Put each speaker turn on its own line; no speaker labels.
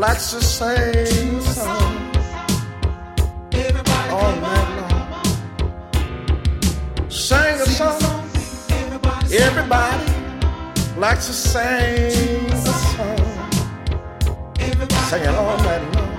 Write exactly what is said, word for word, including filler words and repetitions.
likes to sing a song all night long. Sing a song. Everybody likes to sing a song. Sing it all night long.